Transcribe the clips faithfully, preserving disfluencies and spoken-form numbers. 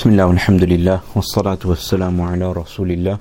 بسم الله والحمد لله والصلاة والسلام على رسول الله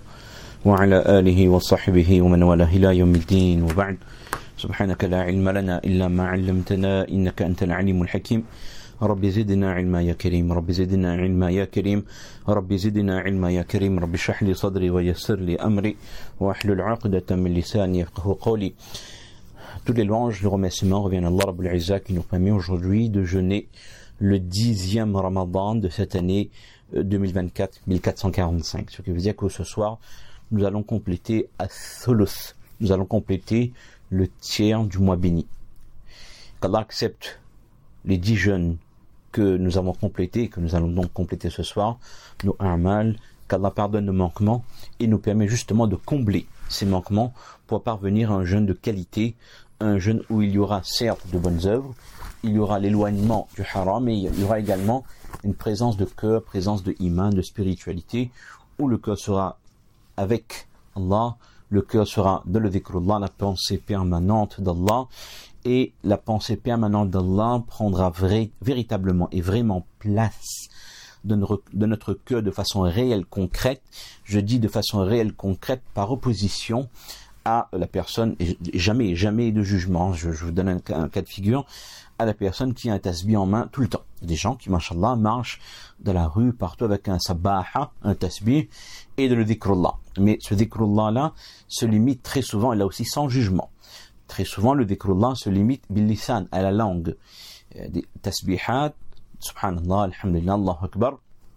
وعلى آله وصحبه ومن والاه إلى يوم الدين وبعد سبحانك لا علم لنا إلا ما علمتنا إنك أنت العليم الحكيم رب زدنا علما يا كريم رب زدنا علما يا كريم رب زدنا علما يا كريم رب اشرح لي صدري ويسر لي أمري واحلل عقدة من لساني يفقهوا قولي. Toutes les louanges, le remerciement reviennent à Allah Rabbul Izzah qui nous permet aujourd'hui de jeûner le dixième Ramadan de cette année deux mille vingt-quatre mille quatre cent quarante-cinq. Ce qui veut dire que ce soir, nous allons compléter Ath-Thuluth. Nous allons compléter le tiers du mois béni. Qu'Allah accepte les dix jeûnes que nous avons complétés, que nous allons donc compléter ce soir, nos a'mal, qu'Allah pardonne nos manquements et nous permet justement de combler ces manquements pour parvenir à un jeûne de qualité, un jeûne où il y aura certes de bonnes œuvres, il y aura l'éloignement du haram, mais il y aura également une présence de cœur, présence de iman, de spiritualité, où le cœur sera avec Allah, le cœur sera de le dhikrullah, la pensée permanente d'Allah, et la pensée permanente d'Allah prendra vrai, véritablement et vraiment place de notre, de notre cœur de façon réelle, concrète. Je dis de façon réelle, concrète, par opposition à la personne, et jamais, jamais de jugement, je, je vous donne un, un cas de figure, à la personne qui a un tasbih en main tout le temps. Des gens qui, mashallah, marchent dans la rue, partout avec un sabaha, un tasbih, et de le dhikrullah. Mais ce dhikrullah-là se limite très souvent, et là aussi sans jugement. Très souvent, le dhikrullah se limite bil lisan, à la langue. Des tasbihat, subhanallah, alhamdulillah, Allahu akbar.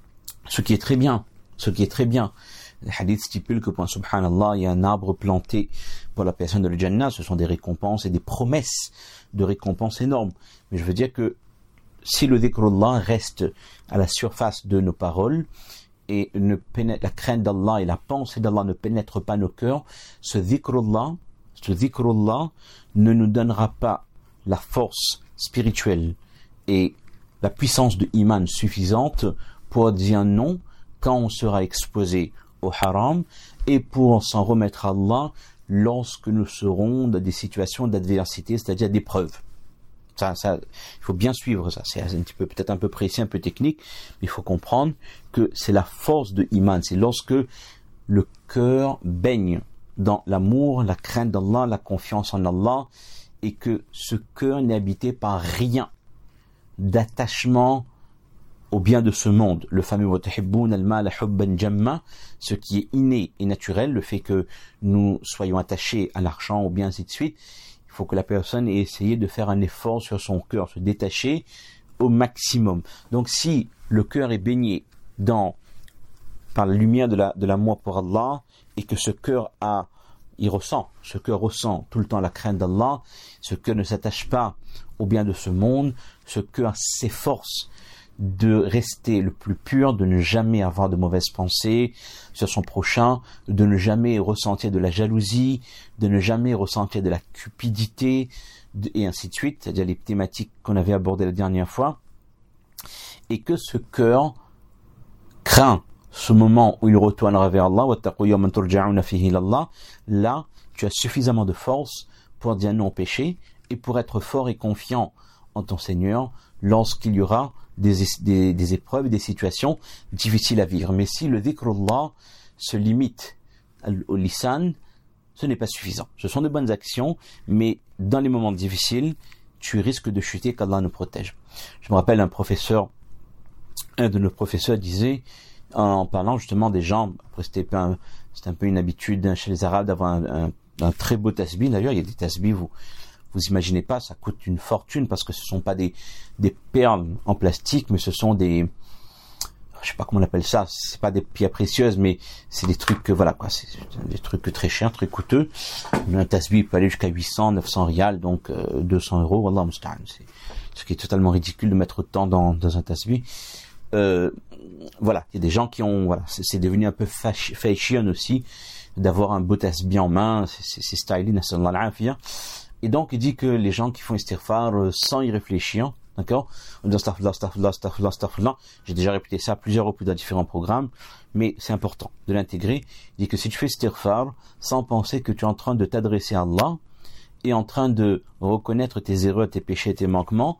Ce qui est très bien, ce qui est très bien. Le hadith stipule que pour un subhanallah, il y a un arbre planté pour la personne de le Jannah. Ce sont des récompenses et des promesses de récompenses énormes. Mais je veux dire que si le dhikrullah reste à la surface de nos paroles et ne pénètre, la crainte d'Allah et la pensée d'Allah ne pénètrent pas nos cœurs, ce dhikrullah, ce dhikrullah ne nous donnera pas la force spirituelle et la puissance de iman suffisante pour dire non quand on sera exposé au haram et pour s'en remettre à Allah lorsque nous serons dans des situations d'adversité, c'est-à-dire d'épreuves. Ça, ça, il faut bien suivre ça. C'est un petit peu, peut-être un peu précis, un peu technique, mais il faut comprendre que c'est la force de iman. C'est lorsque le cœur baigne dans l'amour, la crainte d'Allah, la confiance en Allah, et que ce cœur n'est habité par rien d'attachement au bien de ce monde, le fameux وَتُحِبُّونَ الْمَالَ حُبًّا جَمًّا, ce qui est inné et naturel, le fait que nous soyons attachés à l'argent, au bien, ainsi de suite. Il faut que la personne ait essayé de faire un effort sur son cœur, se détacher au maximum. Donc si le cœur est baigné dans, par la lumière de la, de l'amour pour Allah, et que ce cœur a, il ressent, ce cœur ressent tout le temps la crainte d'Allah, ce cœur ne s'attache pas au bien de ce monde, ce cœur s'efforce de rester le plus pur, de ne jamais avoir de mauvaises pensées sur son prochain, de ne jamais ressentir de la jalousie, de ne jamais ressentir de la cupidité, et ainsi de suite, c'est-à-dire les thématiques qu'on avait abordées la dernière fois, et que ce cœur craint ce moment où il retournera vers Allah, là, tu as suffisamment de force pour dire non au péché, et pour être fort et confiant en ton Seigneur lorsqu'il y aura Des, des, des épreuves, des situations difficiles à vivre. Mais si le dhikrullah se limite au lisan, ce n'est pas suffisant. Ce sont de bonnes actions, mais dans les moments difficiles, tu risques de chuter, qu'Allah nous protège. Je me rappelle un professeur, un de nos professeurs disait, en parlant justement des gens, après c'était un, c'était un peu une habitude chez les Arabes d'avoir un, un, un très beau tasbih. D'ailleurs, il y a des tasbihs, vous Vous imaginez pas, ça coûte une fortune parce que ce sont pas des, des perles en plastique, mais ce sont des, je sais pas comment on appelle ça, c'est pas des pierres précieuses, mais c'est des trucs que, voilà, quoi, c'est des trucs très chers, très coûteux. Un tasbih peut aller jusqu'à huit cents, neuf cents rials, donc euh, deux cents euros, wallah musta'an. C'est ce qui est totalement ridicule de mettre autant dans, dans un tasbih. Euh, voilà, il y a des gens qui ont, voilà, c'est, c'est devenu un peu fashion aussi, d'avoir un beau tasbih en main, c'est, c'est, c'est stylish, nasallallahu al-afiyah. Et donc, il dit que les gens qui font istighfar euh, sans y réfléchir, d'accord, on dit astaghfirullah, astaghfirullah, astaghfirullah, astaghfirullah. J'ai déjà répété ça à plusieurs reprises dans différents programmes, mais c'est important de l'intégrer. Il dit que si tu fais istighfar sans penser que tu es en train de t'adresser à Allah et en train de reconnaître tes erreurs, tes péchés, tes manquements,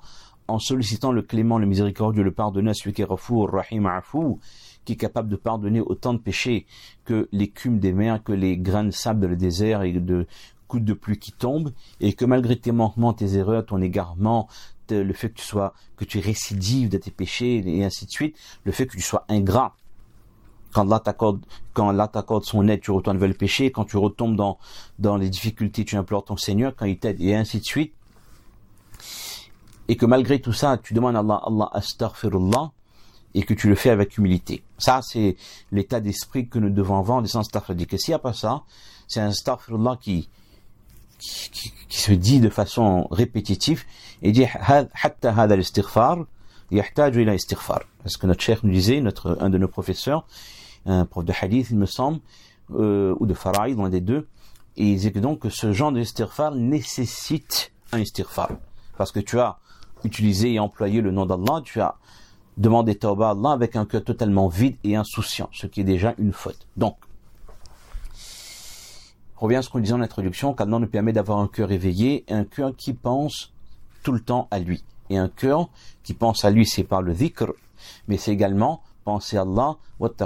en sollicitant le clément, le miséricordieux, le pardonneur, celui qui est Ghafour, Rahim, Afou, qui est capable de pardonner autant de péchés que l'écume des mers, que les grains de sable dans le désert et de gouttes de pluie qui tombent, et que malgré tes manquements, tes erreurs, ton égarement, le fait que tu sois, que tu récidives de tes péchés, et ainsi de suite, le fait que tu sois ingrat, quand Allah t'accorde, quand Allah t'accorde son aide, tu retournes vers le péché, quand tu retombes dans, dans les difficultés, tu implores ton Seigneur, quand il t'aide, et ainsi de suite, et que malgré tout ça, tu demandes à Allah, Allah astaghfirullah, et que tu le fais avec humilité. Ça, c'est l'état d'esprit que nous devons avoir en disant astaghfirullah. Que s'il n'y a pas ça, c'est un astaghfirullah qui, qui, qui, qui se dit de façon répétitive, et dit, hatta hada al-istighfar, yahtaju ila istighfar. Parce que notre cheikh nous disait, notre, un de nos professeurs, un prof de hadith, il me semble, euh, ou de faraïd, l'un des deux, et il disait que donc, que ce genre d'istighfar nécessite un istighfar. Parce que tu as utilisé et employé le nom d'Allah, tu as demandé tawbah à Allah avec un cœur totalement vide et insouciant, ce qui est déjà une faute. Donc, revient à ce qu'on disait en introduction, qu'Allah nous permet d'avoir un cœur éveillé, un cœur qui pense tout le temps à lui. Et un cœur qui pense à lui, c'est par le dhikr, mais c'est également penser à Allah,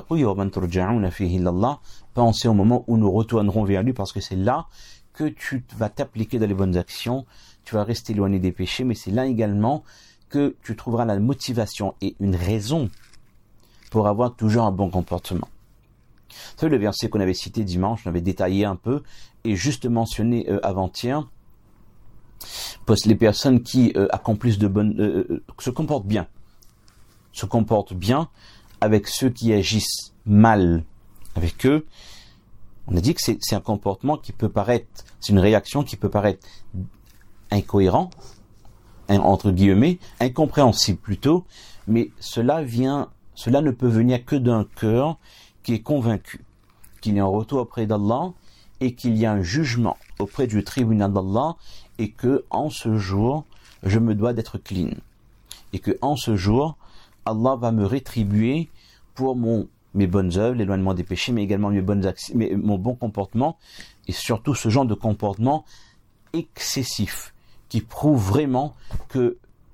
penser au moment où nous retournerons vers lui, parce que c'est là que tu vas t'appliquer dans les bonnes actions, tu vas rester éloigné des péchés, mais c'est là également que tu trouveras la motivation et une raison pour avoir toujours un bon comportement. C'est le verset qu'on avait cité dimanche, on avait détaillé un peu, et juste mentionné euh, avant-hier, parce que les personnes qui euh, accomplissent de bonnes, euh, euh, se comportent bien, se comportent bien avec ceux qui agissent mal avec eux. On a dit que c'est, c'est un comportement qui peut paraître, c'est une réaction qui peut paraître incohérent, entre guillemets, incompréhensible plutôt, mais cela vient, cela ne peut venir que d'un cœur qui est convaincu qu'il y a un retour auprès d'Allah et qu'il y a un jugement auprès du tribunal d'Allah et que en ce jour, je me dois d'être clean et que en ce jour, Allah va me rétribuer pour mon mes bonnes œuvres, l'éloignement des péchés, mais également mes bonnes actions, mes, mon bon comportement et surtout ce genre de comportement excessif qui prouve vraiment que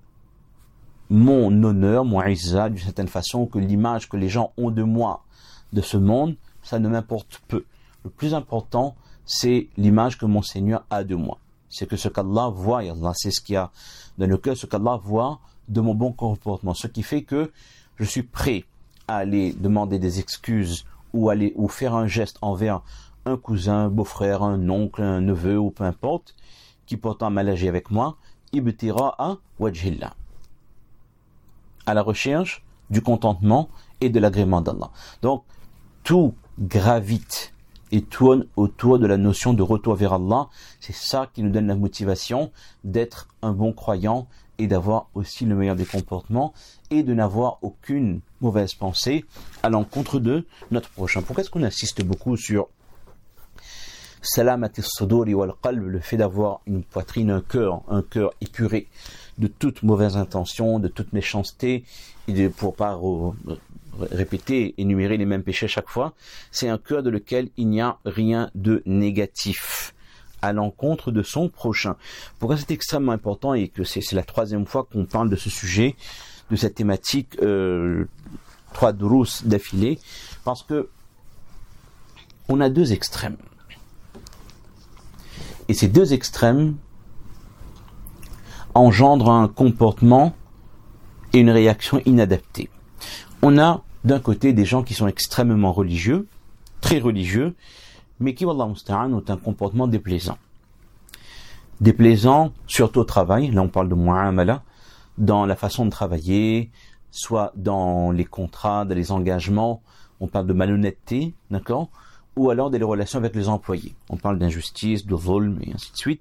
mon honneur, mon izza, d'une certaine façon, que l'image que les gens ont de moi, de ce monde, ça ne m'importe peu. Le plus important, c'est l'image que mon Seigneur a de moi. C'est que ce qu'Allah voit, et Allah sait ce qu'il y a dans le cœur, ce qu'Allah voit de mon bon comportement. Ce qui fait que je suis prêt à aller demander des excuses ou aller ou faire un geste envers un cousin, un beau-frère, un oncle, un neveu ou peu importe, qui pourtant mal agi avec moi, ibtira'a wajhillah, à la recherche du contentement et de l'agrément d'Allah. Donc, tout gravite et tourne autour de la notion de retour vers Allah. C'est ça qui nous donne la motivation d'être un bon croyant et d'avoir aussi le meilleur des comportements et de n'avoir aucune mauvaise pensée à l'encontre de notre prochain. Pourquoi est-ce qu'on insiste beaucoup sur Salamat as-suduri wal qalb, le fait d'avoir une poitrine, un cœur, un cœur épuré de toute mauvaise intention, de toute méchanceté, et de, pour pas répéter, énumérer les mêmes péchés chaque fois, c'est un cœur dans lequel il n'y a rien de négatif à l'encontre de son prochain. Pourquoi c'est extrêmement important et que c'est, c'est la troisième fois qu'on parle de ce sujet, de cette thématique, euh, trois durous d'affilée, parce que on a deux extrêmes. Et ces deux extrêmes engendrent un comportement et une réaction inadaptée. On a d'un côté des gens qui sont extrêmement religieux, très religieux, mais qui, wallahu musta'an, ont un comportement déplaisant. Déplaisant, surtout au travail, là on parle de mu'amala, dans la façon de travailler, soit dans les contrats, dans les engagements, on parle de malhonnêteté, d'accord ? Ou alors des relations avec les employés. On parle d'injustice, de zulm, et ainsi de suite.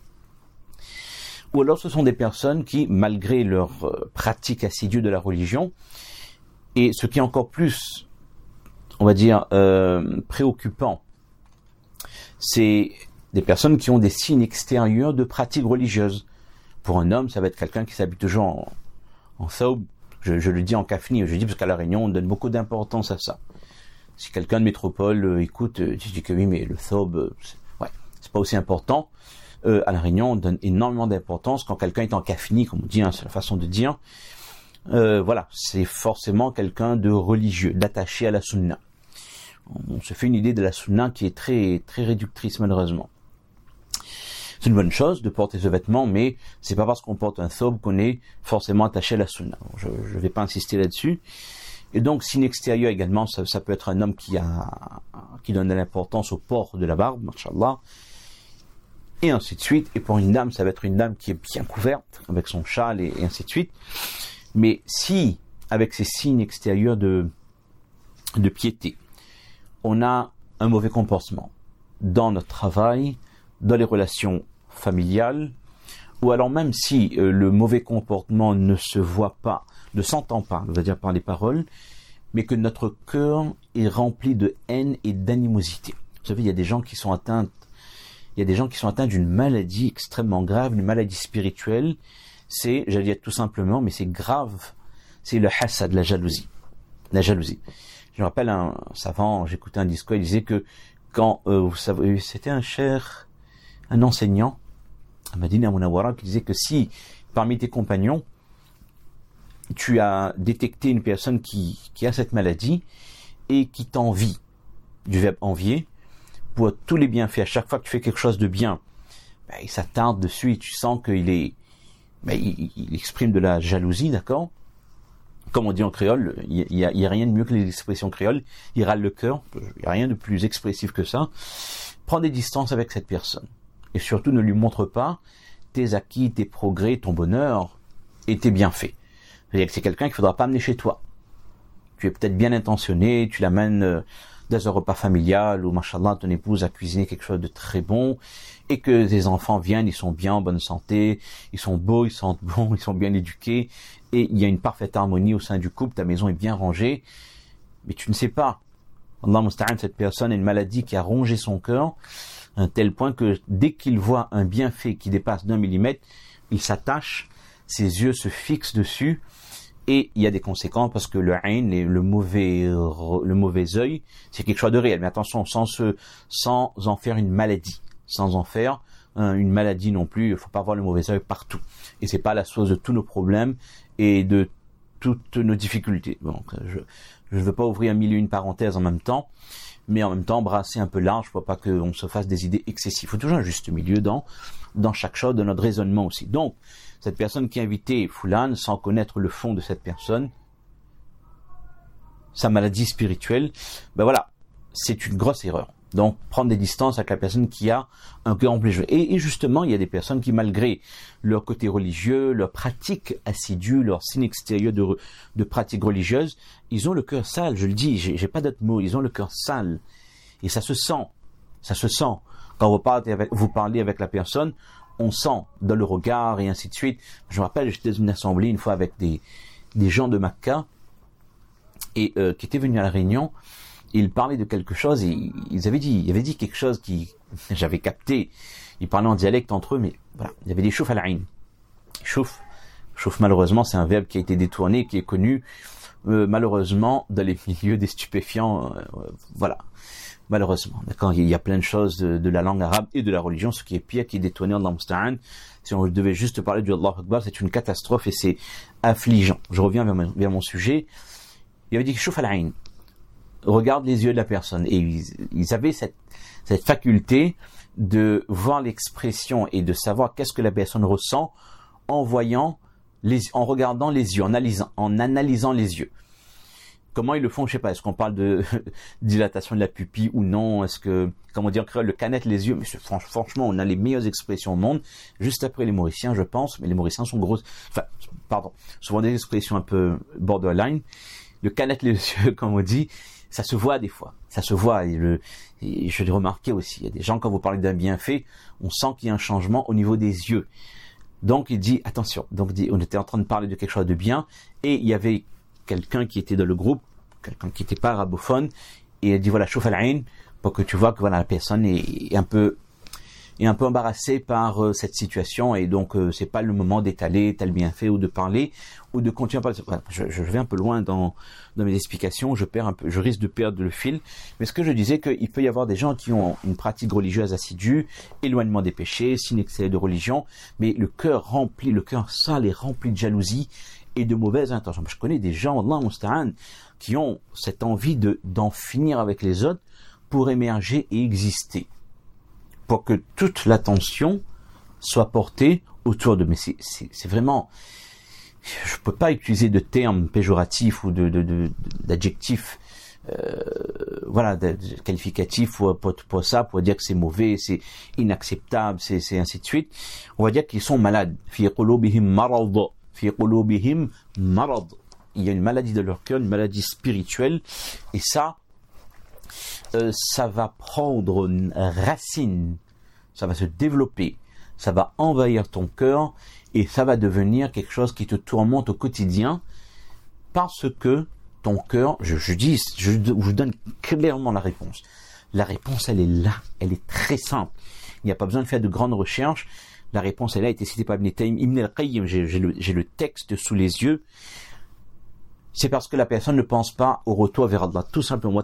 Ou alors ce sont des personnes qui, malgré leur euh, pratique assidue de la religion, et ce qui est encore plus, on va dire, euh, préoccupant, c'est des personnes qui ont des signes extérieurs de pratique religieuse. Pour un homme, ça va être quelqu'un qui s'habille toujours en, en thawb. Je, je le dis en kafni, je le dis parce qu'à la Réunion, on donne beaucoup d'importance à ça. Si quelqu'un de métropole euh, écoute, euh, tu dis que oui, mais le thawb, euh, c'est, ouais, c'est pas aussi important. euh, à la réunion, on donne énormément d'importance quand quelqu'un est en kafini, comme on dit, hein, c'est la façon de dire. Euh, voilà, c'est forcément quelqu'un de religieux, d'attaché à la sunna. On se fait une idée de la sunna qui est très très réductrice malheureusement. C'est une bonne chose de porter ce vêtement, mais c'est pas parce qu'on porte un thobe qu'on est forcément attaché à la sunna. Je ne vais pas insister là-dessus. Et donc, signe extérieur également, ça, ça peut être un homme qui a qui donne de l'importance au port de la barbe, machallah, et ainsi de suite. Et pour une dame, ça va être une dame qui est bien couverte avec son châle et, et ainsi de suite. Mais si, avec ces signes extérieurs de de piété, on a un mauvais comportement dans notre travail, dans les relations familiales, ou alors même si euh, le mauvais comportement ne se voit pas, ne s'entend pas, on va dire par les paroles, mais que notre cœur est rempli de haine et d'animosité. Vous savez, il y a des gens qui sont atteints, il y a des gens qui sont atteints d'une maladie extrêmement grave, une maladie spirituelle. C'est, j'allais dire tout simplement, mais c'est grave, c'est le hasad, la jalousie, la jalousie. Je me rappelle un savant, j'écoutais un discours, il disait que quand, euh, vous savez, c'était un cher, un enseignant, à Madina Munawwara, qui disait que si, parmi tes compagnons, tu as détecté une personne qui, qui a cette maladie et qui t'envie, du verbe envier, pour tous les bienfaits, à chaque fois que tu fais quelque chose de bien, ben, il s'attarde dessus et tu sens qu'il est, ben, il, il exprime de la jalousie, d'accord? Comme on dit en créole, il y a, il y a rien de mieux que les expressions créoles, il râle le cœur, il n'y a rien de plus expressif que ça. Prends des distances avec cette personne. Et surtout, ne lui montre pas tes acquis, tes progrès, ton bonheur et tes bienfaits. C'est-à-dire que c'est quelqu'un qu'il ne faudra pas amener chez toi. Tu es peut-être bien intentionné, tu l'amènes dans un repas familial où, machallah, ton épouse a cuisiné quelque chose de très bon et que tes enfants viennent, ils sont bien en bonne santé, ils sont beaux, ils sentent bon, ils sont bien éduqués et il y a une parfaite harmonie au sein du couple, ta maison est bien rangée, mais tu ne sais pas. Allah musta'an, cette personne a une maladie qui a rongé son cœur à un tel point que dès qu'il voit un bienfait qui dépasse d'un millimètre, il s'attache, ses yeux se fixent dessus et il y a des conséquences parce que le ayn, le mauvais, le mauvais œil, c'est quelque chose de réel. Mais attention, sans se, sans en faire une maladie, sans en faire hein, une maladie non plus. Il faut pas avoir le mauvais œil partout. Et c'est pas la source de tous nos problèmes et de toutes nos difficultés. Donc, je, je ne veux pas ouvrir mille et une parenthèses en même temps, mais en même temps brasser un peu large pour pas qu'on se fasse des idées excessives. Il faut toujours un juste milieu dans dans chaque chose de notre raisonnement aussi. Donc, cette personne qui a invité Fulan sans connaître le fond de cette personne, sa maladie spirituelle, ben voilà, c'est une grosse erreur. Donc, prendre des distances avec la personne qui a un cœur rempli de joie. Et, et justement, il y a des personnes qui, malgré leur côté religieux, leur pratique assidue, leur signe extérieur de, de pratique religieuse, ils ont le cœur sale, je le dis, j'ai, j'ai pas d'autre mot, ils ont le cœur sale. Et ça se sent, ça se sent. Quand vous parlez avec, vous parlez avec la personne, on sent dans le regard et ainsi de suite. Je me rappelle, j'étais dans une assemblée une fois avec des, des gens de Makka et euh, qui étaient venus à la réunion. Ils parlaient de quelque chose et ils avaient dit, ils avaient dit quelque chose qui j'avais capté. Ils parlaient en dialecte entre eux, mais voilà, il y avait des chouf à la ayn. Chouf, chouf malheureusement, c'est un verbe qui a été détourné, qui est connu euh, malheureusement dans les milieux des stupéfiants. Euh, voilà. Malheureusement, d'accord, il y a plein de choses de, de la langue arabe et de la religion, ce qui est pire, qui est détourné en Allah musta'an. Si on devait juste parler du Allah Akbar, c'est une catastrophe et c'est affligeant. Je reviens vers mon, vers mon sujet. Il avait dit chouf al-ayn. Regarde les yeux de la personne. Et ils, ils avaient cette, cette faculté de voir l'expression et de savoir qu'est-ce que la personne ressent en voyant les, en regardant les yeux, en analysant, en analysant les yeux. Comment ils le font, je sais pas. Est-ce qu'on parle de dilatation de la pupille ou non? Est-ce que, comment dire, le canette les yeux? Mais franchement, on a les meilleures expressions au monde, juste après les Mauriciens, je pense. Mais les Mauriciens sont grosses. Enfin, pardon, souvent des expressions un peu borderline. Le canette les yeux, comme on dit, ça se voit des fois. Ça se voit. Et, le, et je l'ai remarqué aussi. Il y a des gens, quand vous parlez d'un bienfait, on sent qu'il y a un changement au niveau des yeux. Donc, il dit, attention. Donc, il dit, on était en train de parler de quelque chose de bien, et il y avait quelqu'un qui était dans le groupe, quelqu'un qui n'était pas arabophone, et il dit voilà, chauffe à la haine, pour que tu vois que voilà, la personne est, est un peu, est un peu embarrassé par euh, cette situation et donc euh, c'est pas le moment d'étaler tel bienfait ou de parler ou de continuer à parler. Voilà, je, je vais un peu loin dans, dans mes explications, je perds un peu, je risque de perdre le fil. Mais ce que je disais, qu'il peut y avoir des gens qui ont une pratique religieuse assidue, éloignement des péchés, signe excès de religion, mais le cœur rempli, le cœur sale est rempli de jalousie et de mauvaises intentions. Je connais des gens, Allah musta'an, qui ont cette envie de d'en finir avec les autres pour émerger et exister, pour que toute l'attention soit portée autour de. Mais c'est, c'est, c'est vraiment, je peux pas utiliser de termes péjoratifs ou de, de, de d'adjectifs, euh, voilà, de, de qualificatifs pour, pour, pour ça, pour dire que c'est mauvais, c'est inacceptable, c'est, c'est ainsi de suite. On va dire qu'ils sont malades. Fi qulubihim marad, fi qulubihim marad. Il y a une maladie de leur cœur, une maladie spirituelle, et ça, euh, ça va prendre une racine, ça va se développer, ça va envahir ton cœur, et ça va devenir quelque chose qui te tourmente au quotidien, parce que ton cœur, je, je dis, je, je vous donne clairement la réponse. La réponse, elle est là, elle est très simple. Il n'y a pas besoin de faire de grandes recherches. La réponse, elle a été citée par Ibn Taym, Ibn al-Qayyim, j'ai, j'ai, le, j'ai le texte sous les yeux. C'est parce que la personne ne pense pas au retour vers Allah. Tout simplement,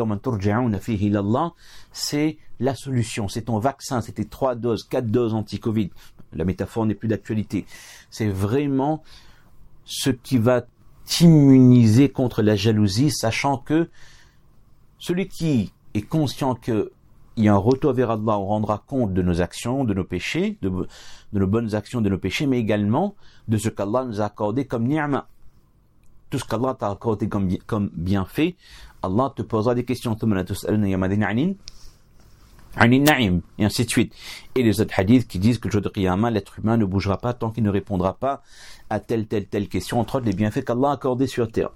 c'est la solution, c'est ton vaccin, c'est tes trois doses, quatre doses anti-Covid. La métaphore n'est plus d'actualité. C'est vraiment ce qui va t'immuniser contre la jalousie, sachant que celui qui est conscient qu'il y a un retour vers Allah, on rendra compte de nos actions, de nos péchés, de, de nos bonnes actions, de nos péchés, mais également de ce qu'Allah nous a accordé comme ni'ma. Tout ce qu'Allah t'a accordé comme, comme bienfait, Allah te posera des questions. Et ainsi de suite. Et les autres hadiths qui disent que le jour de Qiyamah, l'être humain ne bougera pas tant qu'il ne répondra pas à telle, telle, telle question, entre autres les bienfaits qu'Allah a accordés sur terre.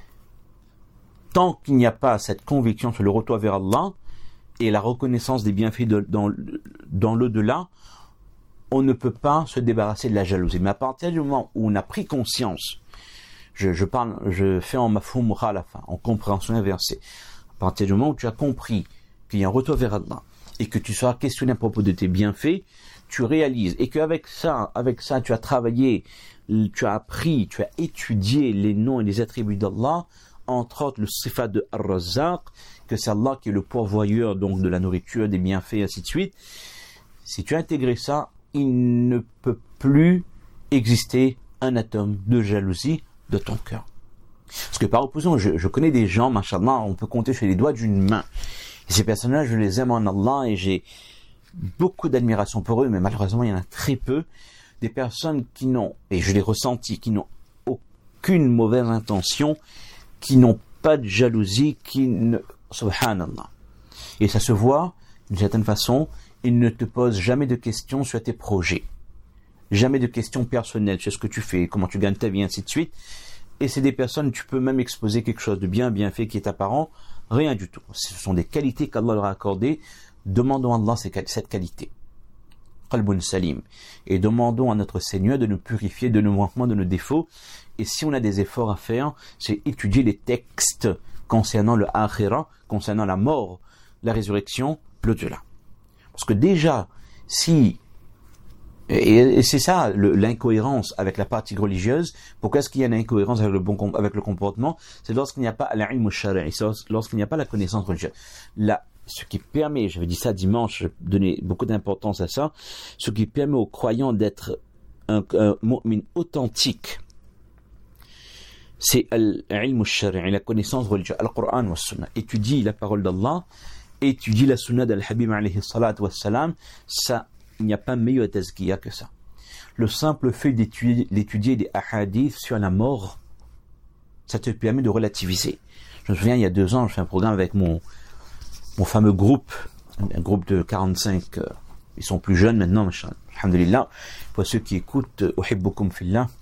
Tant qu'il n'y a pas cette conviction sur le retour vers Allah et la reconnaissance des bienfaits de, dans, dans l'au-delà, on ne peut pas se débarrasser de la jalousie. Mais à partir du moment où on a pris conscience, je, je parle, je fais en mafhoum mukhalafa, en compréhension inversée. À partir du moment où tu as compris qu'il y a un retour vers Allah et que tu seras questionné à propos de tes bienfaits, tu réalises, et qu'avec ça, avec ça, tu as travaillé, tu as appris, tu as étudié les noms et les attributs d'Allah, entre autres le sifat de Ar-Razzaq, que c'est Allah qui est le pourvoyeur donc de la nourriture, des bienfaits, et ainsi de suite. Si tu as intégré ça, il ne peut plus exister un atome de jalousie de ton cœur. Parce que par opposition, je, je connais des gens, machallah, on peut compter sur les doigts d'une main. Et ces personnes-là, je les aime en Allah et j'ai beaucoup d'admiration pour eux, mais malheureusement, il y en a très peu. Des personnes qui n'ont, et je l'ai ressenti, qui n'ont aucune mauvaise intention, qui n'ont pas de jalousie, qui ne... Subhanallah. Et ça se voit, d'une certaine façon, ils ne te posent jamais de questions sur tes projets. Jamais de questions personnelles sur ce que tu fais, comment tu gagnes ta vie, ainsi de suite. Et c'est des personnes, tu peux même exposer quelque chose de bien, bien fait, qui est apparent, rien du tout. Ce sont des qualités qu'Allah leur a accordées. Demandons à Allah cette qualité. Qalbun salim. Et demandons à notre Seigneur de nous purifier de nos manquements, de nos défauts. Et si on a des efforts à faire, c'est étudier les textes concernant le akhira, concernant la mort, la résurrection, l'au-delà. Parce que déjà, si... Et, et c'est ça le, l'incohérence avec la pratique religieuse. Pourquoi est-ce qu'il y a une incohérence avec le, bon, avec le comportement? C'est lorsqu'il n'y a pas l'ilm al-shari', lorsqu'il n'y a pas la connaissance religieuse. La, ce qui permet, j'avais dit ça dimanche, je donnais beaucoup d'importance à ça, ce qui permet aux croyants d'être un, un mu'min authentique, c'est l'ilm al-shari', la connaissance religieuse, al-Qur'an wa sunnah. Étudie la parole d'Allah, étudie la sunna d'Al-Habib alayhi salatu wa salam, ça, il n'y a pas meilleur tazkiya que ça. Le simple fait d'étudier, d'étudier des ahadiths sur la mort, ça te permet de relativiser. Je me souviens, il y a deux ans, je fais un programme avec mon, mon fameux groupe, un groupe de quarante-cinq, euh, ils sont plus jeunes maintenant, alhamdulillah, pour ceux qui écoutent, uhibbukum fillah.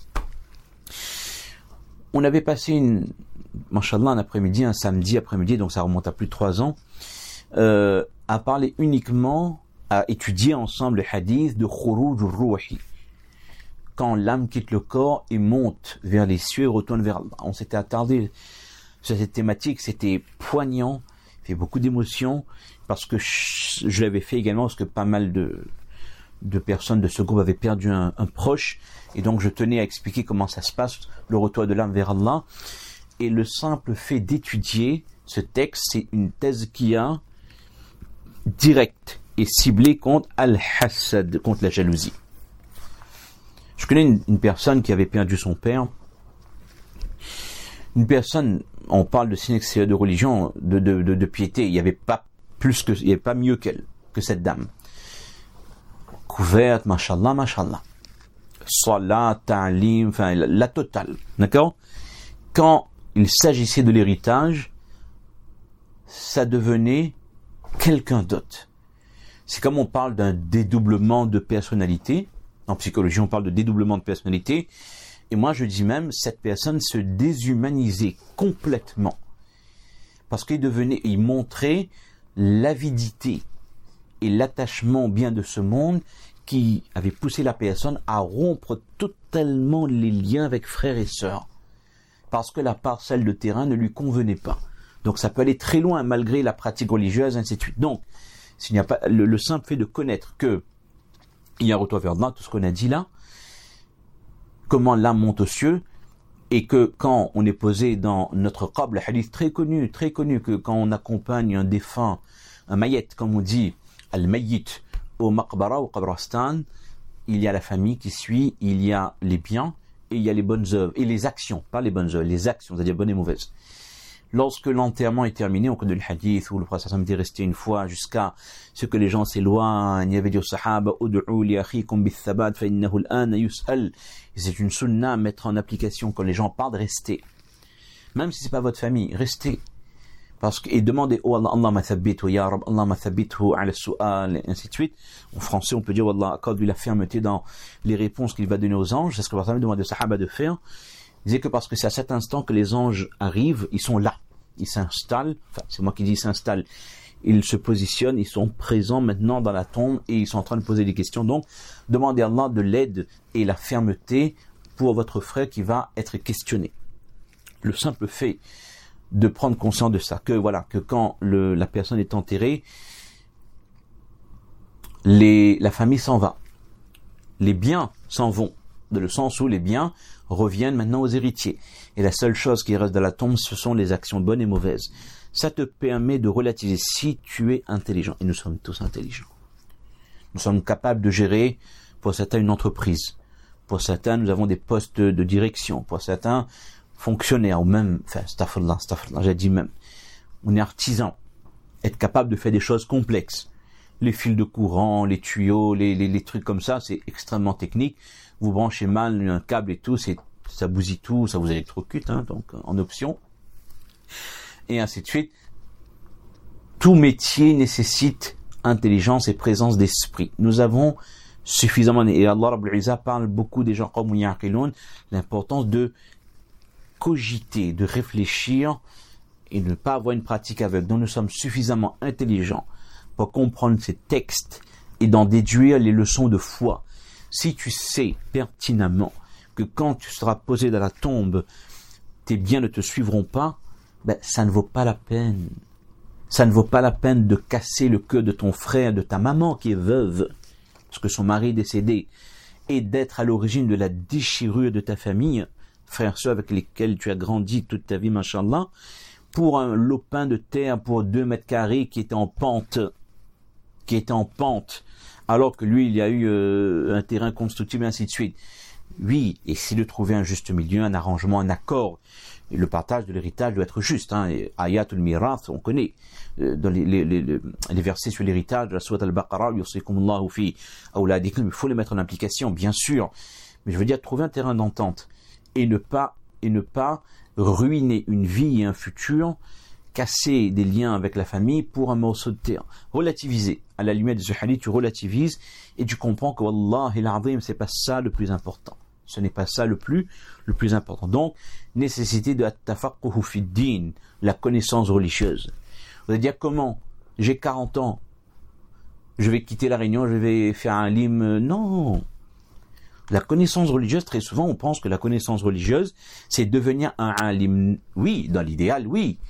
On avait passé une, mashallah, un après-midi, un samedi après-midi, donc ça remonte à plus de trois ans, euh, à parler uniquement, à étudier ensemble le hadith de Khuruj al-Ruhi. Quand l'âme quitte le corps et monte vers les cieux et retourne vers Allah. On s'était attardé sur cette thématique, c'était poignant. fait beaucoup d'émotions, parce que je, je l'avais fait également, parce que pas mal de, de personnes de ce groupe avaient perdu un, un proche, et donc je tenais à expliquer comment ça se passe, le retour de l'âme vers Allah. Et le simple fait d'étudier ce texte, c'est une thèse qui a directe et ciblée contre al-hassad, contre la jalousie. Je connais une, une personne qui avait perdu son père. Une personne, on parle de signe de religion, de, de, de, de piété, il n'y avait pas plus que, il n'y avait pas mieux qu'elle, que cette dame. Couverte, mashallah, mashallah. Salat, ta'lim, enfin, la, la totale. D'accord? Quand il s'agissait de l'héritage, ça devenait quelqu'un d'autre. C'est comme on parle d'un dédoublement de personnalité. En psychologie, on parle de dédoublement de personnalité. Et moi, je dis même, cette personne se déshumanisait complètement. Parce qu'il devenait, il montrait l'avidité et l'attachement bien de ce monde qui avait poussé la personne à rompre totalement les liens avec frères et sœurs. Parce que la parcelle de terrain ne lui convenait pas. Donc ça peut aller très loin malgré la pratique religieuse, ainsi de suite. Donc, s'il n'y a pas le, le simple fait de connaître que il y a un retour vers Allah, tout ce qu'on a dit là, comment l'âme monte aux cieux, et que quand on est posé dans notre qab, le hadith très connu, très connu, que quand on accompagne un défunt, un mayyit, comme on dit, al-mayyit, au maqbara, au qabrastan, il y a la famille qui suit, il y a les biens, et il y a les bonnes œuvres, et les actions, pas les bonnes œuvres, les actions, c'est-à-dire bonnes et mauvaises. Lorsque l'enterrement est terminé, on connaît le hadith où le prophète était resté une fois jusqu'à ce que les gens s'éloignent. Il y avait dit aux sahaba, ud'u li akhikum bithabat fa innahu al-ana yus'al. C'est une sunna à mettre en application quand les gens parlent, restez. Même si c'est pas votre famille, restez. Parce que, et demandez, oh Allah, Allah m'a thabbitu, ya Rab, Allah m'a thabbitu ala su'al, et ainsi de suite. En français, on peut dire, oh Allah, accorde-lui la fermeté dans les réponses qu'il va donner aux anges. C'est ce que le prophète demandait aux sahaba de faire. Il disait que parce que c'est à cet instant que les anges arrivent, ils sont là, ils s'installent, enfin c'est moi qui dis ils s'installent, ils se positionnent, ils sont présents maintenant dans la tombe et ils sont en train de poser des questions. Donc, demandez à Allah de l'aide et la fermeté pour votre frère qui va être questionné. Le simple fait de prendre conscience de ça, que voilà, que quand le, la personne est enterrée, les, la famille s'en va, les biens s'en vont, de le sens où les biens reviennent maintenant aux héritiers. Et la seule chose qui reste dans la tombe, ce sont les actions bonnes et mauvaises. Ça te permet de relativiser si tu es intelligent. Et nous sommes tous intelligents. Nous sommes capables de gérer, pour certains, une entreprise. Pour certains, nous avons des postes de direction. Pour certains, fonctionnaires, ou même, enfin, astaghfirullah, astaghfirullah, j'ai dit même. On est artisan. Être capable de faire des choses complexes. Les fils de courant, les tuyaux, les, les, les trucs comme ça, c'est extrêmement technique. Vous branchez mal un câble et tout, c'est, ça bousille tout, ça vous électrocute, hein, donc en option. Et ainsi de suite. Tout métier nécessite intelligence et présence d'esprit. Nous avons suffisamment, et Allah Rabbul Izza parle beaucoup des gens comme Yaqilun, l'importance de cogiter, de réfléchir et de ne pas avoir une pratique aveugle. Donc nous sommes suffisamment intelligents pour comprendre ces textes et d'en déduire les leçons de foi. Si tu sais pertinemment que quand tu seras posé dans la tombe, tes biens ne te suivront pas, ben, ça ne vaut pas la peine. Ça ne vaut pas la peine de casser le cœur de ton frère, de ta maman qui est veuve, parce que son mari est décédé, et d'être à l'origine de la déchirure de ta famille, frères et sœurs avec lesquels tu as grandi toute ta vie, machallah, pour un lopin de terre pour deux mètres carrés qui était en pente, qui était en pente, alors que lui, il y a eu euh, un terrain constructible, et ainsi de suite. Oui, essayer de trouver un juste milieu, un arrangement, un accord. Et le partage de l'héritage doit être juste. Hein. Ayatul Mirath, on connaît. Euh, dans les, les, les, les versets sur l'héritage, la sourate al-Baqarah, yusikumullahu fi awladikum, il faut les mettre en application, bien sûr. Mais je veux dire, trouver un terrain d'entente et ne pas, et ne pas ruiner une vie et un futur, casser des liens avec la famille pour un morceau de terre. Relativiser. À la lumière de ce hadith, tu relativises et tu comprends que Wallahi al-Azim, c'est pas ça le plus important. Ce n'est pas ça le plus, le plus important. Donc, nécessité de at-tafaqquhu fi d-din, la connaissance religieuse. Vous allez dire comment? J'ai quarante ans. Je vais quitter la Réunion, je vais faire un lim. Non. La connaissance religieuse, très souvent, on pense que la connaissance religieuse, c'est devenir un alim. Oui, dans l'idéal, oui.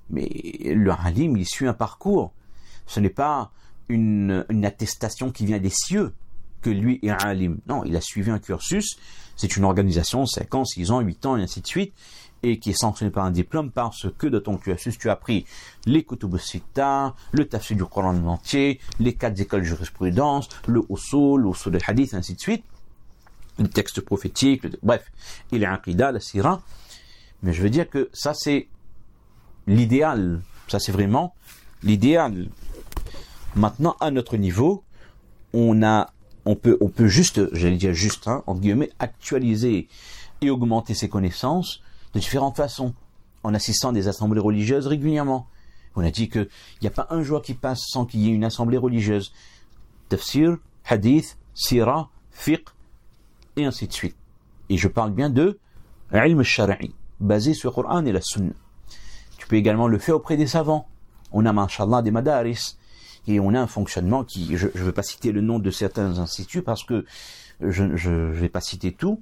Mais le alim, il suit un parcours. Ce n'est pas une, une attestation qui vient des cieux que lui est alim. Non, il a suivi un cursus. C'est une organisation, cinq ans, six ans, huit ans, et ainsi de suite, et qui est sanctionnée par un diplôme parce que de ton cursus, tu as pris les Kutub al-Sitta, le tafsir du Coran en entier, les quatre écoles de jurisprudence, le usul, l'usul al-hadith, ainsi de suite, les textes prophétiques, le, bref, et les aqidah, la sira. Mais je veux dire que ça, c'est l'idéal. Ça, c'est vraiment l'idéal. Maintenant, à notre niveau, on a, on peut, on peut juste, j'allais dire juste, hein, entre guillemets, actualiser et augmenter ses connaissances de différentes façons, en assistant à des assemblées religieuses régulièrement. On a dit qu'il n'y a pas un jour qui passe sans qu'il y ait une assemblée religieuse. Tafsir, hadith, sira, fiqh, et ainsi de suite. Et je parle bien de ilm al-shara'i, basé sur le Coran et la Sunna. Tu peux également le faire auprès des savants. On a, mashallah, des madaris, et on a un fonctionnement qui, je ne vais pas citer le nom de certains instituts parce que je ne vais pas citer tout.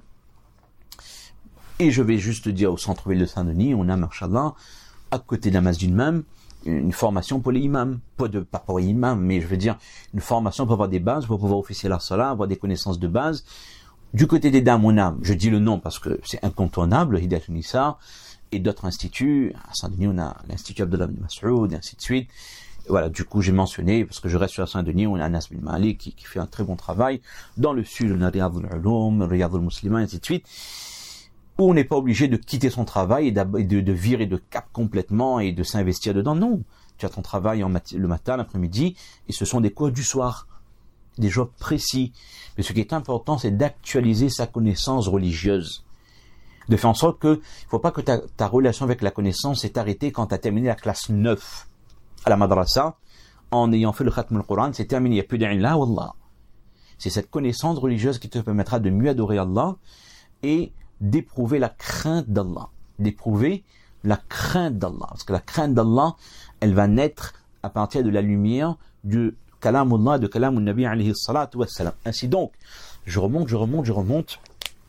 Et je vais juste dire au centre-ville de Saint-Denis, on a, mashallah, à côté de la masjid même, une formation pour les imams. Pas, de, pas pour les imams, mais je veux dire, une formation pour avoir des bases, pour pouvoir officier la salat, avoir des connaissances de base. Du côté des dames, on a, je dis le nom parce que c'est incontournable, Hidayat Nisa, et d'autres instituts. À Saint-Denis, on a l'Institut Abdullah ibn Mas'oud, et ainsi de suite. Et voilà, du coup, j'ai mentionné, parce que je reste sur Saint-Denis, on a Anas bin Malik qui, qui fait un très bon travail. Dans le sud, on a Riyad al-Ulum, Riyad al-Muslima, et ainsi de suite. Où on n'est pas obligé de quitter son travail et de, de, de virer de cap complètement et de s'investir dedans. Non, tu as ton travail en mat- le matin, l'après-midi, et ce sont des cours du soir, des jours précis. Mais ce qui est important, c'est d'actualiser sa connaissance religieuse. De faire en sorte que, il ne faut pas que ta, ta relation avec la connaissance s'est arrêtée quand tu as terminé la classe neuf à la madrasa, en ayant fait le khatm al-Qur'an, c'est terminé, il n'y a plus d'illah wallah. C'est cette connaissance religieuse qui te permettra de mieux adorer Allah et d'éprouver la crainte d'Allah, d'éprouver la crainte d'Allah, parce que la crainte d'Allah, elle va naître à partir de la lumière du kalamullah, de kalamul nabi alayhi salatu wassalam. Ainsi donc, je remonte, je remonte, je remonte,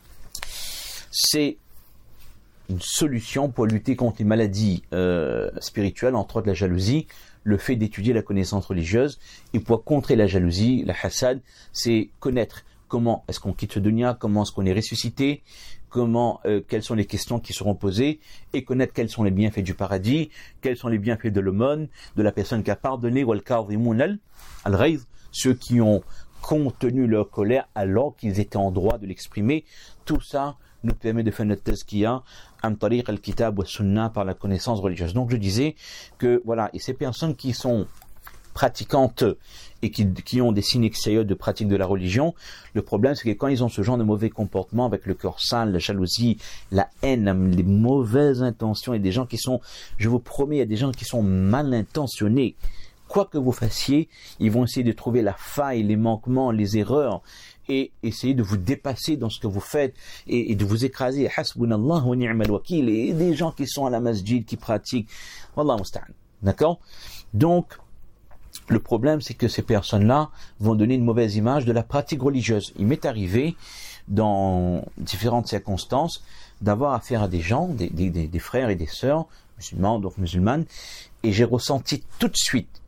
c'est une solution pour lutter contre les maladies euh, spirituelles, entre autres la jalousie, le fait d'étudier la connaissance religieuse, et pour contrer la jalousie, la hasad, c'est connaître comment est-ce qu'on quitte ce dunya, comment est-ce qu'on est ressuscité, comment, euh, quelles sont les questions qui seront posées, et connaître quels sont les bienfaits du paradis, quels sont les bienfaits de l'aumône, de la personne qui a pardonné, wal kadhimun al-ghayz, ceux qui ont contenu leur colère alors qu'ils étaient en droit de l'exprimer. Tout ça nous permet de faire notre tazkiya an tariq al-kitab wa sunnah, par la connaissance religieuse. Donc je disais que voilà, et ces personnes qui sont pratiquantes et qui, qui ont des signes extérieurs de pratique de la religion, le problème c'est que quand ils ont ce genre de mauvais comportement avec le cœur sale, la jalousie, la haine, les mauvaises intentions, et des gens qui sont, je vous promets, il y a des gens qui sont mal intentionnés. Quoi que vous fassiez, ils vont essayer de trouver la faille, les manquements, les erreurs, et essayer de vous dépasser dans ce que vous faites, et, et de vous écraser. Hasbunallah wa ni'mal wakil. Et des gens qui sont à la masjid, qui pratiquent. Wallah musta'an. D'accord? Donc, le problème, c'est que ces personnes-là vont donner une mauvaise image de la pratique religieuse. Il m'est arrivé, dans différentes circonstances, d'avoir affaire à des gens, des, des, des frères et des sœurs, musulmans, donc musulmanes, et j'ai ressenti tout de suite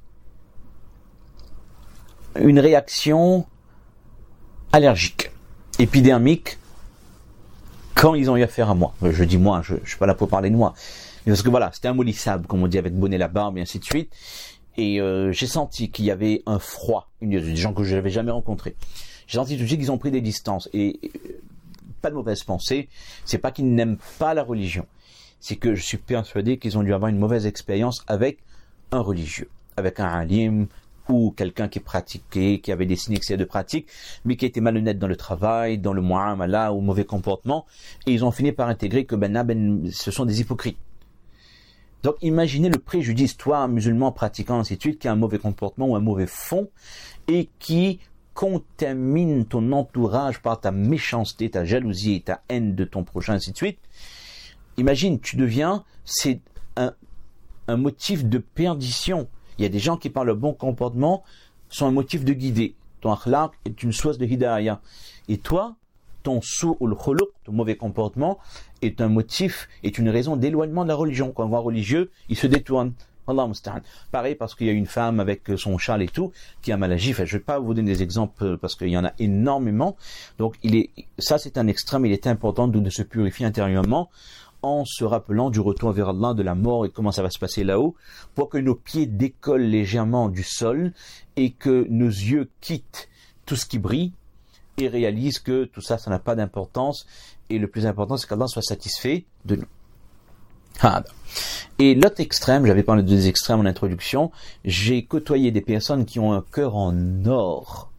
une réaction allergique, épidermique, quand ils ont eu affaire à moi. Je dis moi, je ne suis pas là pour parler de moi. Mais parce que voilà, c'était immolissable, comme on dit, avec bonnet la barbe, et ainsi de suite. Et euh, j'ai senti qu'il y avait un froid, une, des gens que je n'avais jamais rencontrés. J'ai senti tout de suite qu'ils ont pris des distances. Et euh, pas de mauvaise pensée, c'est pas qu'ils n'aiment pas la religion. C'est que je suis persuadé qu'ils ont dû avoir une mauvaise expérience avec un religieux, avec un alim, ou quelqu'un qui pratiquait, qui avait des signes extérieurs de pratique, mais qui était malhonnête dans le travail, dans le mu'amala, ou mauvais comportement, et ils ont fini par intégrer que ben, ben, ce sont des hypocrites. Donc imaginez le préjudice, toi, musulman pratiquant, ainsi de suite, qui a un mauvais comportement ou un mauvais fond, et qui contamine ton entourage par ta méchanceté, ta jalousie et ta haine de ton prochain, ainsi de suite. Imagine, tu deviens, c'est un, un motif de perdition. Il y a des gens qui, par le bon comportement, sont un motif de guider. Ton akhlaq est une source de hidayah. Et toi, ton su'ul khuluq, ton mauvais comportement, est un motif, est une raison d'éloignement de la religion. Quand on voit un religieux, il se détourne. Allah musta'an. Pareil parce qu'il y a une femme avec son châle et tout, qui a mal agi. Enfin, je vais pas vous donner des exemples parce qu'il y en a énormément. Donc, il est, ça c'est un extrême, il est important de, de se purifier intérieurement en se rappelant du retour vers Allah, de la mort et comment ça va se passer là-haut, pour que nos pieds décollent légèrement du sol et que nos yeux quittent tout ce qui brille et réalisent que tout ça, ça n'a pas d'importance. Et le plus important, c'est qu'Allah soit satisfait de nous. Et l'autre extrême, j'avais parlé de deux extrêmes en introduction, j'ai côtoyé des personnes qui ont un cœur en or.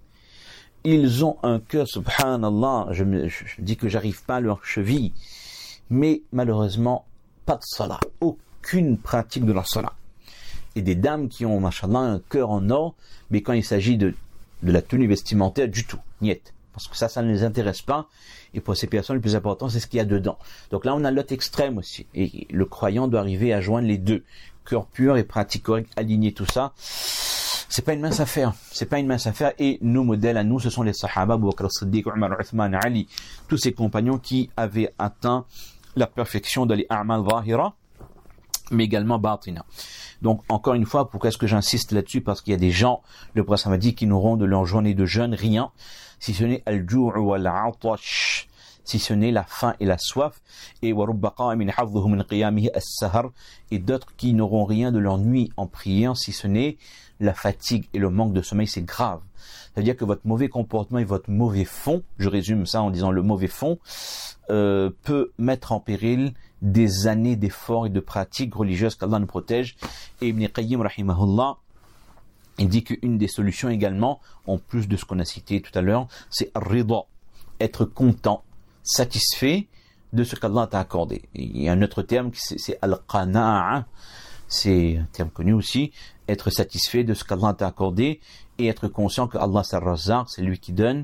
Ils ont un cœur, subhanallah, je me, je me dis que j'arrive pas à leur cheville, mais malheureusement, pas de salat, aucune pratique de la salat. Et des dames qui ont, machallah, un cœur en or, mais quand il s'agit de, de la tenue vestimentaire, du tout, niet. Parce que ça, ça ne les intéresse pas. Et pour ces personnes, le plus important, c'est ce qu'il y a dedans. Donc là, on a l'autre extrême aussi. Et le croyant doit arriver à joindre les deux. Cœur pur et pratique correcte, aligner tout ça. C'est pas une mince affaire. C'est pas une mince affaire. Et nos modèles à nous, ce sont les Sahaba, Abu Bakr as-Siddiq, Umar, Uthman, Ali. Tous ces compagnons qui avaient atteint la perfection dans les a'mal zahira, mais également batina. Donc, encore une fois, pourquoi est-ce que j'insiste là-dessus? Parce qu'il y a des gens, le prophète m'a dit, qui n'auront de leur journée de jeûne rien, si ce n'est al-ju'u wal-'atash, si ce n'est la faim et la soif, et warubba qa'imin hadduhu min qiyamihi as-sahar, et d'autres qui n'auront rien de leur nuit en prière, si ce n'est la fatigue et le manque de sommeil. C'est grave. C'est-à-dire que votre mauvais comportement et votre mauvais fond, je résume ça en disant le mauvais fond, euh, peut mettre en péril des années d'efforts et de pratiques religieuses, qu'Allah nous protège. Et Ibn Qayyim, rahimahullah, il dit qu'une des solutions également, en plus de ce qu'on a cité tout à l'heure, c'est ar-rida, être content, satisfait de ce qu'Allah t'a accordé. Et il y a un autre terme, c'est, c'est al-qana'a, c'est un terme connu aussi, être satisfait de ce qu'Allah t'a accordé et être conscient que Allah c'est ar-razzaq, c'est lui qui donne,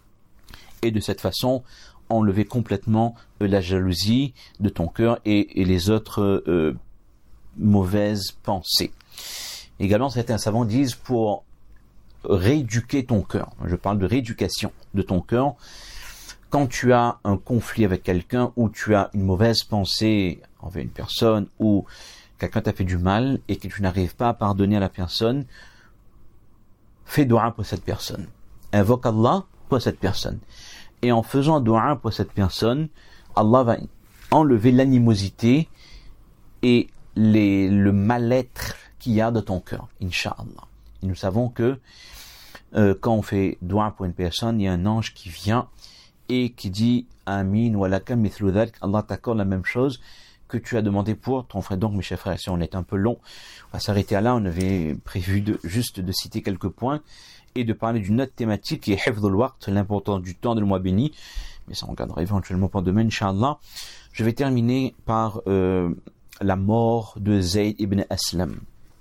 et de cette façon enlever complètement la jalousie de ton cœur et, et les autres euh, mauvaises pensées. Également, certains savants disent pour rééduquer ton cœur, je parle de rééducation de ton cœur, quand tu as un conflit avec quelqu'un ou tu as une mauvaise pensée envers une personne ou quelqu'un t'a fait du mal et que tu n'arrives pas à pardonner à la personne, fais dua pour cette personne. Invoque Allah pour cette personne. Et en faisant dua pour cette personne, Allah va enlever l'animosité et les, le mal-être qu'il y a dans ton cœur, Inch'Allah. Et nous savons que euh, quand on fait dua pour une personne, il y a un ange qui vient et qui dit Amin wa laka mithlu dhalik, Allah t'accorde la même chose que tu as demandé pour ton frère. Donc mes chers frères, si on est un peu long, on va s'arrêter à là. On avait prévu de, juste de citer quelques points et de parler d'une autre thématique qui est hifdhul waqt, l'importance du temps de le mois béni, mais ça on regardera éventuellement pour demain, Inch'Allah. Je vais terminer par euh, la mort de Zayd ibn Aslam.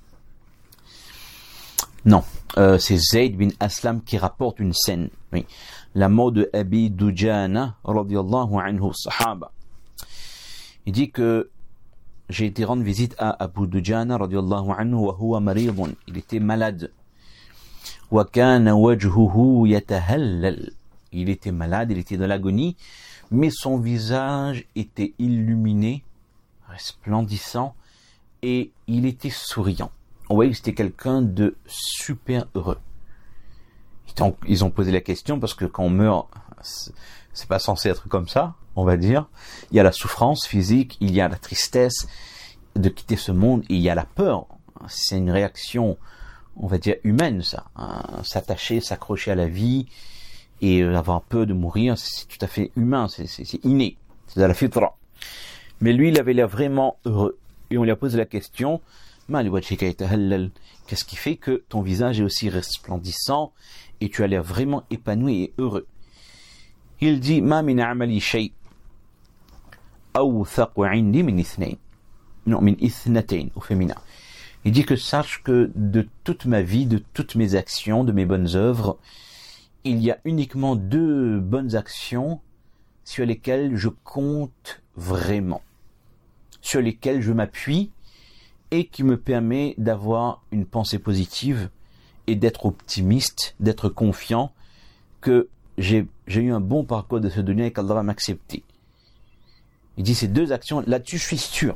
Non, euh, c'est Zayd ibn Aslam qui rapporte une scène. Oui, la mort de Abi Dujana, radiyallahu anhu, sahaba. Il dit que j'ai été rendre visite à Abu Dujana, radiyallahu anhu, wa huwa maridun. Il était malade. Wa kana wajhuhu yatahallal. Il était malade, il était dans l'agonie, mais son visage était illuminé, resplendissant, et il était souriant. On voyait que c'était quelqu'un de super heureux. Ils ont posé la question parce que quand on meurt, c'est pas censé être comme ça, on va dire. Il y a la souffrance physique, il y a la tristesse de quitter ce monde, et il y a la peur. C'est une réaction, on va dire, humaine, ça. S'attacher, s'accrocher à la vie et avoir peur de mourir, c'est tout à fait humain, c'est, c'est, c'est inné. C'est de la fitra. Mais lui, il avait l'air vraiment heureux. Et on lui a posé la question, qu'est-ce qui fait que ton visage est aussi resplendissant et tu as l'air vraiment épanoui et heureux? Il dit, ma min a'mali shay awthaqu 'indi min ithnayn. Non, min ithnatayn au féminin. Il dit que sache que de toute ma vie, de toutes mes actions, de mes bonnes œuvres, il y a uniquement deux bonnes actions sur lesquelles je compte vraiment, sur lesquelles je m'appuie et qui me permet d'avoir une pensée positive et d'être optimiste, d'être confiant que j'ai, j'ai eu un bon parcours de ce dunya et qu'Allah va m'accepter. Il dit ces deux actions, là-dessus je suis sûr.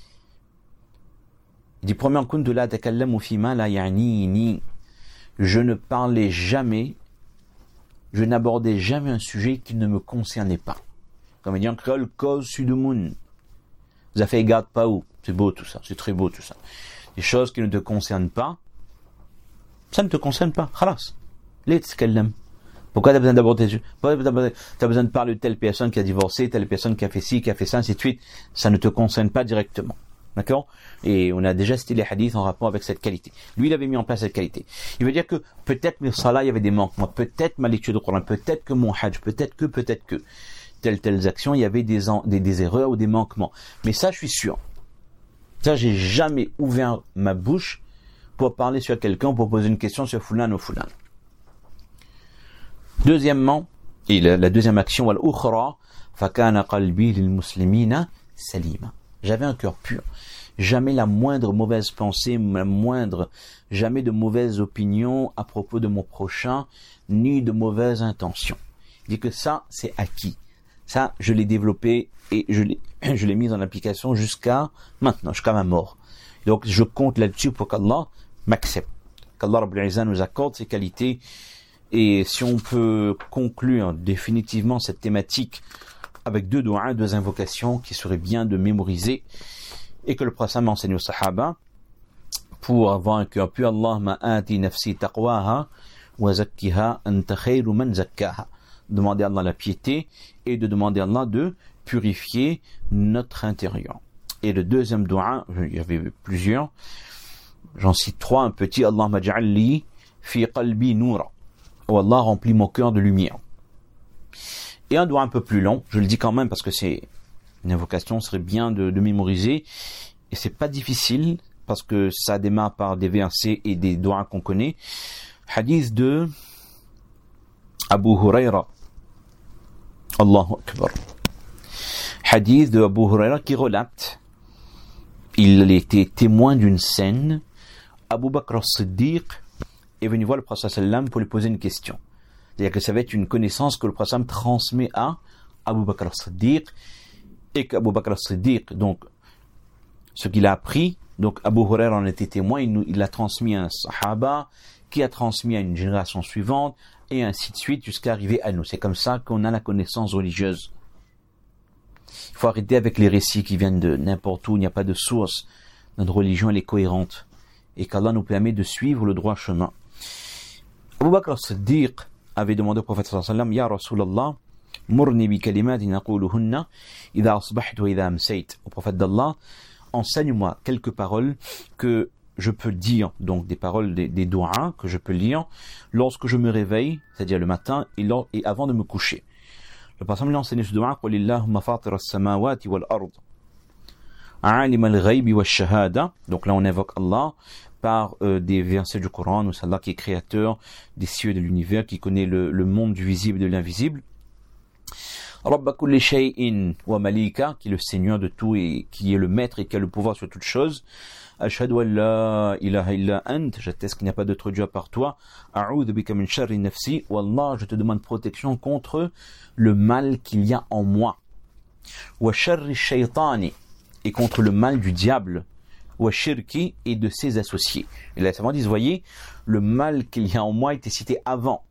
Il dit premièrement, kuntu la atakallamu fima la ya'nini. Je ne parlais jamais, je n'abordais jamais un sujet qui ne me concernait pas. Comme il dit, kol cause sudumun. Ça fait garde pas où. C'est beau tout ça, c'est très beau tout ça. Des choses qui ne te concernent pas, ça ne te concerne pas. Khalas. Pourquoi tu as besoin d'aborder tu as besoin de parler de telle personne qui a divorcé, telle personne qui a fait ci, qui a fait ça, ainsi de suite. Ça ne te concerne pas directement. D'accord? Et on a déjà cité les hadiths en rapport avec cette qualité. Lui, il avait mis en place cette qualité. Il veut dire que peut-être mes salas, il y avait des manquements, peut-être ma lecture de Coran, peut-être que mon hajj, peut-être que, peut-être que telles, telles actions, il y avait des, des, des erreurs ou des manquements. Mais ça, je suis sûr. Ça, j'ai jamais ouvert ma bouche pour parler sur quelqu'un, pour poser une question sur fulan ou fulan. Deuxièmement, et la, la deuxième action, wal-ukhra, fakana qalbi lil muslimina salima. J'avais un cœur pur. Jamais la moindre mauvaise pensée, la moindre, jamais de mauvaise opinion à propos de mon prochain, ni de mauvaises intentions. Il dit que ça, c'est acquis. Ça, je l'ai développé et je l'ai, je l'ai mis en application jusqu'à maintenant, jusqu'à ma mort. Donc, je compte là-dessus pour qu'Allah m'accepte. Qu'Allah Rabbul Izzah nous accorde ces qualités. Et si on peut conclure définitivement cette thématique avec deux doigts, deux invocations qui seraient bien de mémoriser et que le prophète m'enseigne aux sahaba pour avoir un cœur pur. Allahumma ati nafsi taqwaha wa zakkiha anta khayru man zakkaha. Demander à Allah la piété et de demander à Allah de purifier notre intérieur. Et le deuxième doigt, il y avait plusieurs, j'en cite trois, un petit, Allahumma ja'alli fi qalbi noura. Oh Allah, remplit mon cœur de lumière. Et un doigt un peu plus long, je le dis quand même parce que c'est une invocation, serait bien de, de mémoriser. Et c'est pas difficile parce que ça démarre par des versets et des doigts qu'on connaît. Hadith de Abu Huraira. Allahu Akbar. Hadith de Abu Huraira qui relate, il était témoin d'une scène. Abu Bakr as-Siddiq est venu voir le prophète sallam pour lui poser une question. C'est-à-dire que ça va être une connaissance que le prophète sallam transmet à Abu Bakr as-Siddiq et qu'Abu Bakr as-Siddiq, donc, ce qu'il a appris, donc Abu Huraira en était témoin, il, il l'a transmis à un sahaba, qui a transmis à une génération suivante, et ainsi de suite jusqu'à arriver à nous. C'est comme ça qu'on a la connaissance religieuse. Il faut arrêter avec les récits qui viennent de n'importe où, il n'y a pas de source. Notre religion, elle est cohérente. Et qu'Allah nous permet de suivre le droit chemin. Abu Bakr as-Siddiq avait demandé au prophète sallallahu alayhi wa sallam, Ya Rasulallah, murni bi kalimatin naquluhunna idha asbahtu wa idha amsayt. Au prophète d'Allah, enseigne-moi quelques paroles que je peux dire, donc des paroles, des, des doigts que je peux lire lorsque je me réveille, c'est-à-dire le matin et, lors, et avant de me coucher. Le prophète lui a enseigné ce doigt, Qul Allahumma fatir as-samawati wal ard, a'alim al-ghaybi wa shahada. Donc là on invoque Allah par euh, des versets du Coran, où c'est Allah qui est créateur des cieux et de l'univers, qui connaît le, le monde du visible et de l'invisible. Rabba kulli shay'in wa malika, qui est le Seigneur de tout et qui est le maître et qui a le pouvoir sur toute chose. Ashhadu an la ilaha illa ant, j'atteste qu'il n'y a pas d'autre Dieu à part toi. A'udhu bika min sharri nafsi, wallah, je te demande protection contre le mal qu'il y a en moi. Wa sharri shaytani, et contre le mal du diable. Wa shirki, et de ses associés. Et là, ça dit, vous voyez, le mal qu'il y a en moi était cité avant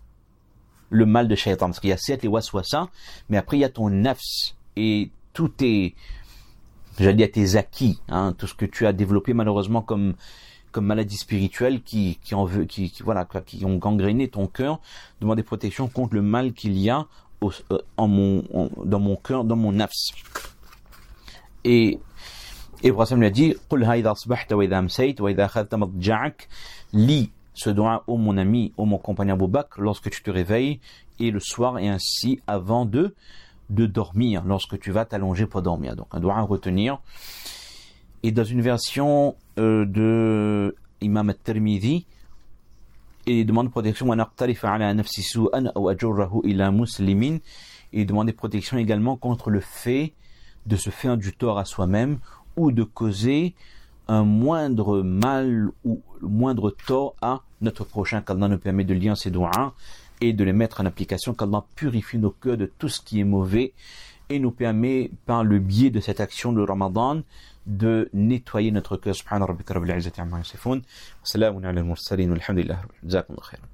le mal de shaytan, parce qu'il y a certes les waswasa, mais après il y a ton nafs, et tout est, j'allais dire tes acquis, hein, tout ce que tu as développé malheureusement comme comme maladie spirituelle qui qui en veut, qui, qui voilà, qui ont gangréné ton cœur. Demander protection contre le mal qu'il y a au, euh, en mon en, dans mon cœur, dans mon nafs. Et et le prophète lui a dit, qul ha idha asbahta wa idha amsayt wa idha akhadhta madja'ak, lis ce doigt, ô mon ami, ô mon compagnon Abu Bakr, lorsque tu te réveilles, et le soir, et ainsi avant de, de dormir, lorsque tu vas t'allonger pour dormir. Donc un doigt à retenir. Et dans une version euh, de Imam al-Tirmidhi, il demande protection, il demande protection également contre le fait de se faire du tort à soi-même, ou de causer un moindre mal ou moindre tort à notre prochain, qu'Allah nous permet de lire ces doigts et de les mettre en application, qu'Allah purifie nos cœurs de tout ce qui est mauvais et nous permet, par le biais de cette action de Ramadan, de nettoyer notre cœur. Subhana rabbika rabbil izzati amma yasifun. Wa salamun ala al-mursalin walhamdulillahi rabbil alamin. Jazakumullahu khairan.